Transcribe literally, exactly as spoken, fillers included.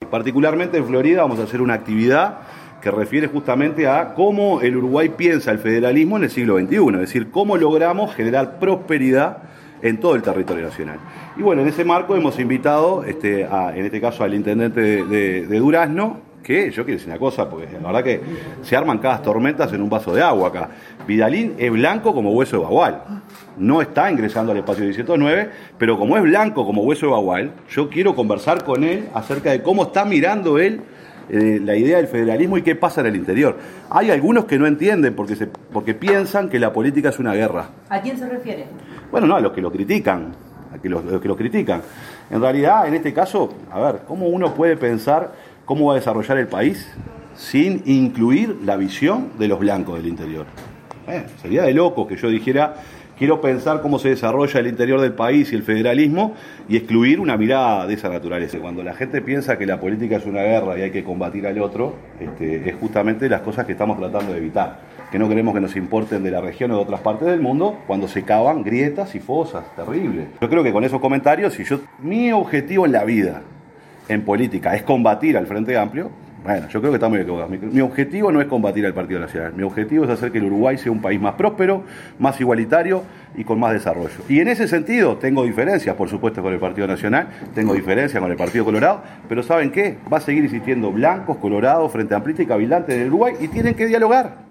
particularmente en Florida vamos a hacer una actividad que refiere justamente a cómo el Uruguay piensa el federalismo en el siglo veintiuno, es decir, cómo logramos generar prosperidad en todo el territorio nacional. Y bueno, en ese marco hemos invitado, este, a, en este caso al intendente de, de, de Durazno, que yo quiero decir una cosa, porque la verdad que se arman cada tormentas en un vaso de agua acá. Vidalín es blanco como hueso de bagual, no está ingresando al espacio diecisiete nueve, pero como es blanco como hueso de bagual, yo quiero conversar con él acerca de cómo está mirando él eh, la idea del federalismo y qué pasa en el interior. Hay algunos que no entienden porque, se, porque piensan que la política es una guerra. ¿A quién se refiere? Bueno, no, a los que lo critican, a que los, los que lo critican. En realidad, en este caso, a ver, ¿cómo uno puede pensar cómo va a desarrollar el país sin incluir la visión de los blancos del interior? Eh, sería de loco que yo dijera, quiero pensar cómo se desarrolla el interior del país y el federalismo y excluir una mirada de esa naturaleza. Cuando la gente piensa que la política es una guerra y hay que combatir al otro, este, es justamente las cosas que estamos tratando de evitar. Que no queremos que nos importen de la región o de otras partes del mundo cuando se cavan grietas y fosas terribles. Yo creo que con esos comentarios, si yo, mi objetivo en la vida, en política, es combatir al Frente Amplio, bueno, yo creo que está muy equivocado. Mi, mi objetivo no es combatir al Partido Nacional. Mi objetivo es hacer que el Uruguay sea un país más próspero, más igualitario y con más desarrollo. Y en ese sentido tengo diferencias, por supuesto, con el Partido Nacional, tengo diferencias con el Partido Colorado, pero ¿saben qué? Va a seguir existiendo blancos, colorados, Frente Amplista y cabildantes en el Uruguay y tienen que dialogar.